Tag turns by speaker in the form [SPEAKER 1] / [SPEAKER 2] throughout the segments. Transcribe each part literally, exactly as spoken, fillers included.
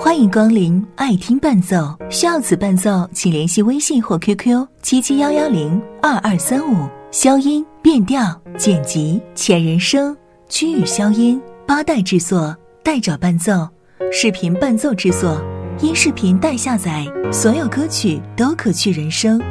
[SPEAKER 1] 欢迎光临爱听伴奏，需要此伴奏请联系微信或 Q Q 七七幺幺零二二三五。消音、变调、剪辑、前人声、区域消音，八代制作，代找伴奏，视频伴奏制作，音视频代下载，所有歌曲都可去人声。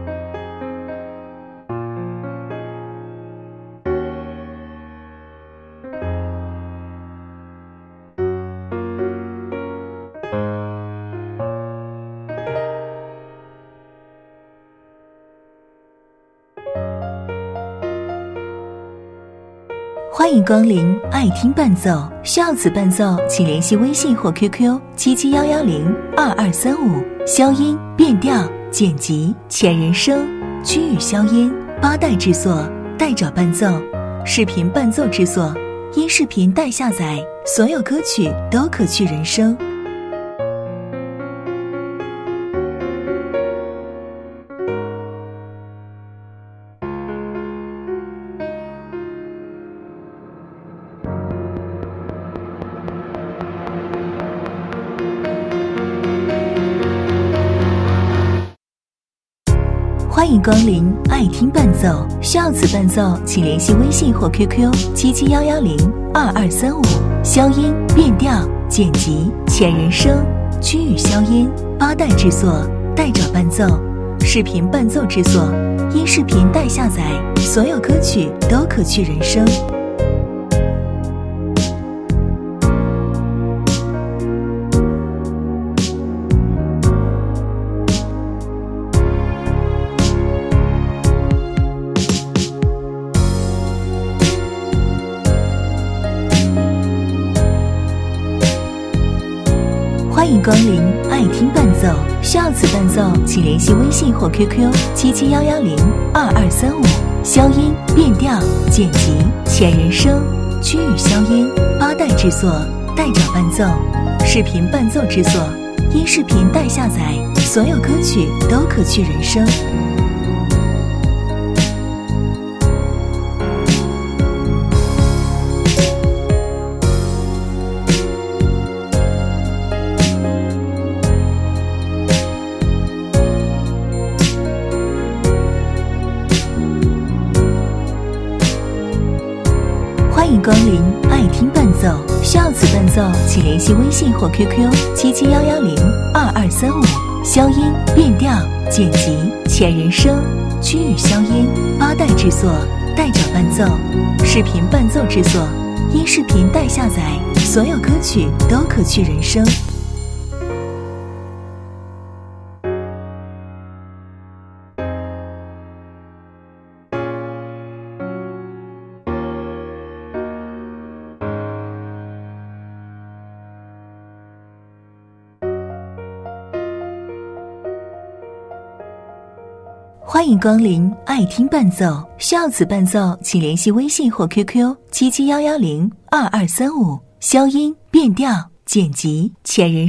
[SPEAKER 1] 欢迎光临爱听伴奏，需要此伴奏请联系微信或 Q Q 七七幺幺零二二三五。消音、变调、剪辑、前人声、区域消音，八代制作，代找伴奏，视频伴奏制作，音视频代下载，所有歌曲都可去人声。欢迎光临爱听伴奏，需要此伴奏请联系微信或 Q Q 七七幺幺零二二三五。消音、变调、剪辑、前人声、区域消音，八代制作，代找伴奏，视频伴奏制作，音视频代下载，所有歌曲都可去人声。欢迎光临爱听伴奏，需要此伴奏请联系微信或 Q Q 七七幺幺零二二三五。消音、变调、剪辑、前人声、区域消音，八代制作，代找伴奏，视频伴奏制作，音视频代下载，所有歌曲都可去人声。欢迎光临爱听伴奏，需要此伴奏请联系微信或 Q Q 七七幺幺零二二三五。消音、变调、剪辑、前人声、区域消音，八代制作，代找伴奏，视频伴奏制作，音视频代下载，所有歌曲都可去人声。欢迎光临爱听伴奏，需要此伴奏请联系微信或 Q Q 七七幺幺零二二三五。消音、变调、剪辑、前人